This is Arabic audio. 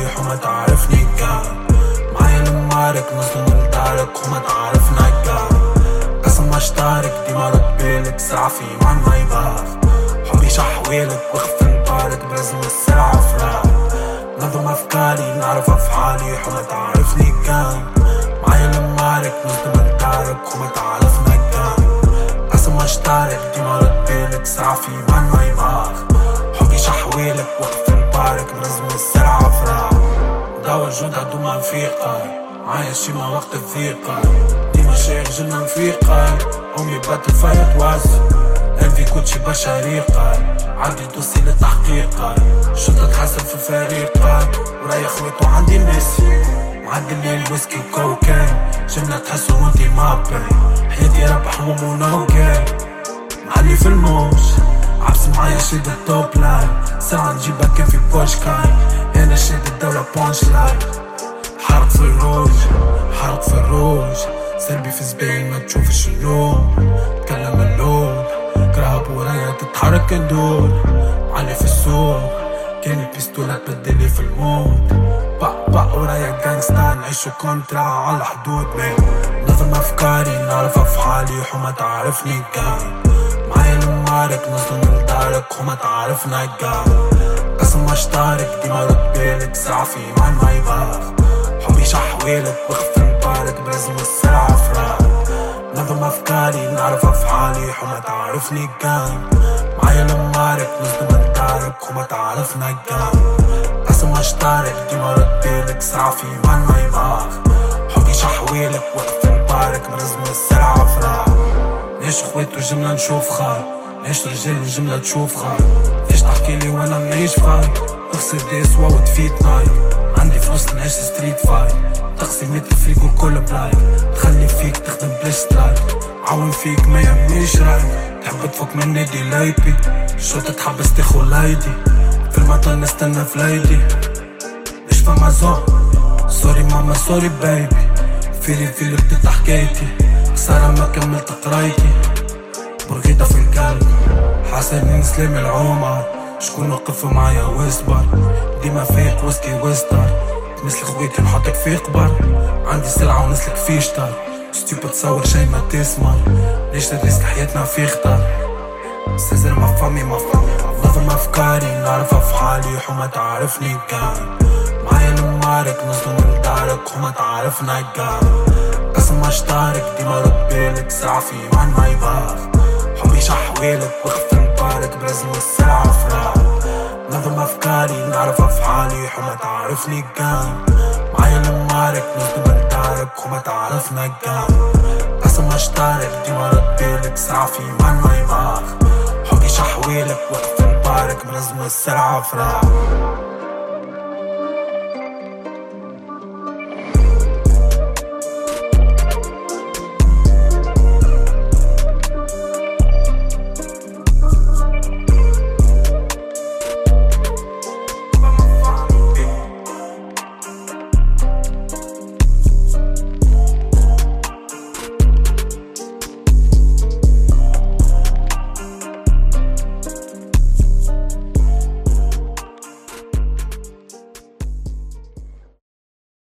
فحالي وما تعرفني كان معايا المعارك نظلم لدارك وما تعرفنا كان قسم مشتارك ديما ربيلك سرعة في مع ما يباخ حبي شحويلك وخف نبارك برزم السرعة فراق نظم أفكاري نعرف أفعالي وما تعرفني كان معايا المعارك نظلم لدارك وما تعرفنا كان قسم مشتارك ديما ربيلك سرعة في مع ما يباخ حبي شحويلك وخف نبارك برزم السرعة فراق دوا الجودة دوما نفيقة معايا شيما وقت الثقة ديما شيخ جلنا نفيقة أمي باتل فايت واسي قلبي كوتشي بشريقة عندي دوسي للتحقيقة شرطة تحسب في فريقة ورايا خويت وعندي ناسي معدي الليل ويسكي وكوكاين جملة تحسوا وانتي مابين حياتي ربح ومونوكاين معلي في الموش عبس معايا شد التوب لاين ساعة نجيبها كان في بوشكاين أنا شد الدولة بونش لاين حرق في الروج حرق في الروج سلبي في زباين ما تشوفش اللوم تكلم اللوم كرهب ورايا تتحرك ندور علي في السوق كان البيستولة تبدلي في الموت بق ورايا جانجستا نعيشو كونترا على الحدود نظم أفكاري نعرف أفعالي وما تعرفني كان معايا المعارك نظلم لدارك وما تعرفنا كان قسم مشتارك ديما ربيلك سرعة في مع ما يباخ حبي شحويلك وخف نبارك برزم السرعة فراق نظم أفكاري نعرف أفعالي وما تعرفني كان معايا المعارك نظلم لدارك وما تعرفنا كان قسم مشتارك ديما ربيلك سرعة في مع ما يباخ حبي شحويلك وخف نبارك برزم السرعة فراق ليش خويت وجملة نشوف خال ليش رجال الجملة تشوف خال ليش تحكيلي وانا منعيش فاي تغسل دي سوا وتفيت نايك عندي فلوس نعيش ستريت فايت تقسيمات الفريق وكل بلايك تخلي فيك تخدم بلاش سترايك عاون فيك ما يهمنيش رايك تحب تفك من نادي لايبي الشرطة تحبس تاخو لايدي في المطل نستنى فلايدي مش فما زون سوري ماما سوري بايبي فيلي بتطلع حكايتي خسارة ما كملت قرايتي برغيطة في القلب حاسني نسلم العمر شكون وقف معايا ويصبر ديما فيق ويسكي ويستر مثل خويتي نحطك في قبر عندي سلعة ونسلك في شطر ستيوب تصور شي ما تسمر ليش الريسك حياتنا في خطر سيزر ما فامي نظم أفكاري نعرف أفعالي وما تعرفني كان معايا المعارك نظلم لدارك وما تعرفنا كان قسم مشتارك ديما ربيلك سرعة في مع ما يباخ حبي شحويلك وخف نبارك برزم السرعة فراق نظم أفكاري نعرف أفعالي وما تعرفني كان معايا المعارك نظلم لدارك وما تعرفنا كان قسم مشتارك ديما ربيلك سرعة في مع ما يباخ حبي شحويلك وخف نبارك برزم السرعة فراق